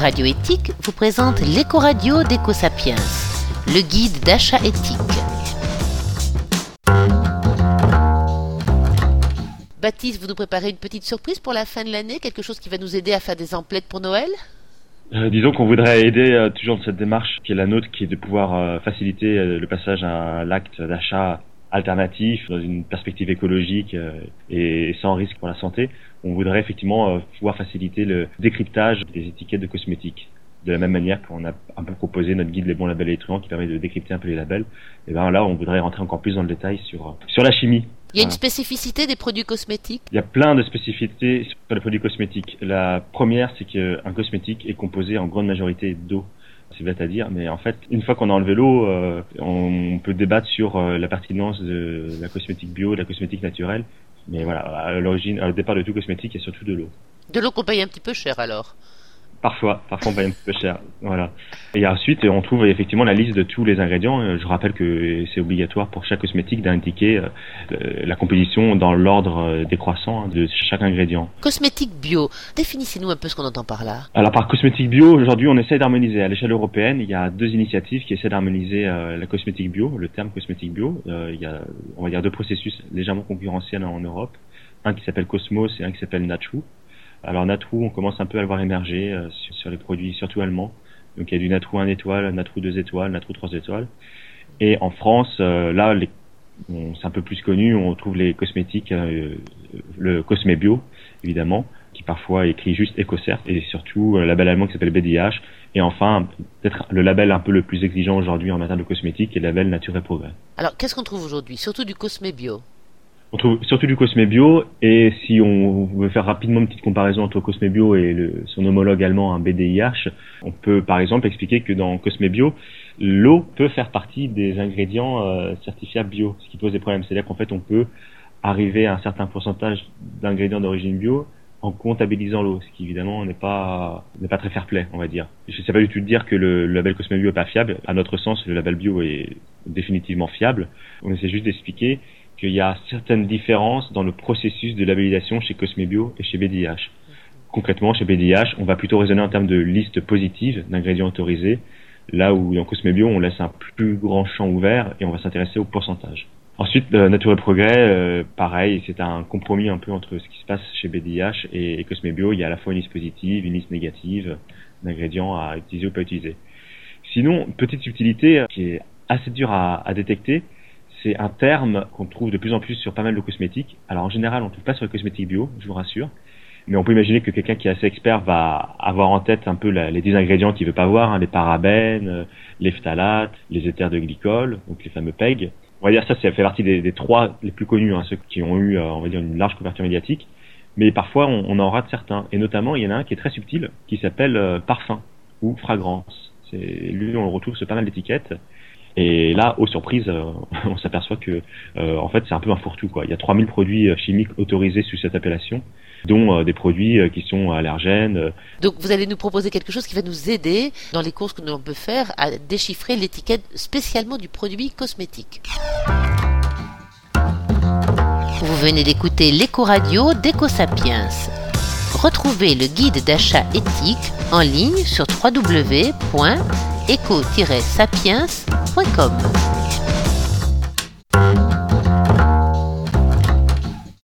Radio Éthique vous présente l'Éco-Radio d'Éco-Sapiens, le guide d'achat éthique. Baptiste, vous nous préparez une petite surprise pour la fin de l'année, quelque chose qui va nous aider à faire des emplettes pour Noël ? Disons qu'on voudrait aider toujours dans cette démarche qui est la nôtre, qui est de pouvoir faciliter le passage à l'acte d'achat alternatif dans une perspective écologique et sans risque pour la santé. On voudrait effectivement pouvoir faciliter le décryptage des étiquettes de cosmétiques. De la même manière qu'on a un peu proposé notre guide Les bons labels et les truands qui permet de décrypter un peu les labels, et bien là on voudrait rentrer encore plus dans le détail sur la chimie. Il y a une spécificité des produits cosmétiques ? Il y a plein de spécificités sur les produits cosmétiques. La première, c'est qu'un cosmétique est composé en grande majorité d'eau. C'est bête à dire, mais en fait, une fois qu'on a enlevé l'eau, on peut débattre sur la pertinence de la cosmétique bio, de la cosmétique naturelle. Mais voilà, à l'origine, au départ de tout cosmétique, il y a surtout de l'eau. De l'eau qu'on paye un petit peu cher alors ? Parfois on paye un petit peu cher, voilà. Et ensuite, on trouve effectivement la liste de tous les ingrédients. Je rappelle que c'est obligatoire pour chaque cosmétique d'indiquer la composition dans l'ordre décroissant de chaque ingrédient. Cosmétique bio, définissez-nous un peu ce qu'on entend par là. Alors par cosmétique bio, aujourd'hui on essaie d'harmoniser. À l'échelle européenne, il y a deux initiatives qui essaient d'harmoniser la cosmétique bio, le terme cosmétique bio. Il y a, on va dire, deux processus légèrement concurrentiels en Europe. Un qui s'appelle Cosmos et un qui s'appelle Natrue. Alors Natrue, on commence un peu à le voir émerger sur les produits surtout allemands. Donc il y a du Natrue 1 étoile, Natrue 2 étoiles, Natrue 3 étoiles. Et en France, là, c'est un peu plus connu, on trouve les cosmétiques, le Cosmé Bio, évidemment, qui parfois est écrit juste EcoCert, et surtout le label allemand qui s'appelle BDIH. Et enfin, peut-être le label un peu le plus exigeant aujourd'hui en matière de cosmétique, qui est le label Nature et Progrès. Alors qu'est-ce qu'on trouve aujourd'hui ? Surtout du Cosmé Bio ? On trouve surtout du Cosmé Bio, et si on veut faire rapidement une petite comparaison entre Cosmé Bio et son homologue allemand, un BDIH, on peut par exemple expliquer que dans Cosmé Bio, l'eau peut faire partie des ingrédients certifiables bio, ce qui pose des problèmes. C'est-à-dire qu'en fait, on peut arriver à un certain pourcentage d'ingrédients d'origine bio en comptabilisant l'eau, ce qui évidemment n'est pas très fair-play, on va dire. Je ne sais pas du tout dire que le label Cosmé Bio est pas fiable. À notre sens, le label bio est définitivement fiable. On essaie juste d'expliquer qu'il y a certaines différences dans le processus de labellisation chez Cosmé Bio et chez BDIH. Concrètement, chez BDIH, on va plutôt raisonner en termes de liste positive d'ingrédients autorisés, là où dans Cosmé Bio, on laisse un plus grand champ ouvert et on va s'intéresser au pourcentage. Ensuite, Nature et Progrès, pareil, c'est un compromis un peu entre ce qui se passe chez BDIH et Cosmé Bio. Il y a à la fois une liste positive, une liste négative d'ingrédients à utiliser ou pas utiliser. Sinon, petite subtilité qui est assez dure à détecter, c'est un terme qu'on trouve de plus en plus sur pas mal de cosmétiques. Alors en général, on ne trouve pas sur les cosmétiques bio, je vous rassure. Mais on peut imaginer que quelqu'un qui est assez expert va avoir en tête un peu les 10 ingrédients qu'il veut pas voir, les parabènes, les phtalates, les éthers de glycol, donc les fameux PEG. On va dire ça fait partie des trois les plus connus, ceux qui ont eu, on va dire, une large couverture médiatique. Mais parfois, on en rate certains. Et notamment, il y en a un qui est très subtil, qui s'appelle parfum ou fragrance. Lui, on le retrouve sur pas mal d'étiquettes. Et là, aux surprises, on s'aperçoit que, en fait, c'est un peu un fourre-tout, quoi. Il y a 3000 produits chimiques autorisés sous cette appellation, dont des produits qui sont allergènes. Donc, vous allez nous proposer quelque chose qui va nous aider dans les courses que l'on peut faire à déchiffrer l'étiquette spécialement du produit cosmétique. Vous venez d'écouter l'Éco-Radio d'Éco-Sapiens. Retrouvez le guide d'achat éthique en ligne sur www.eco-sapiens.com.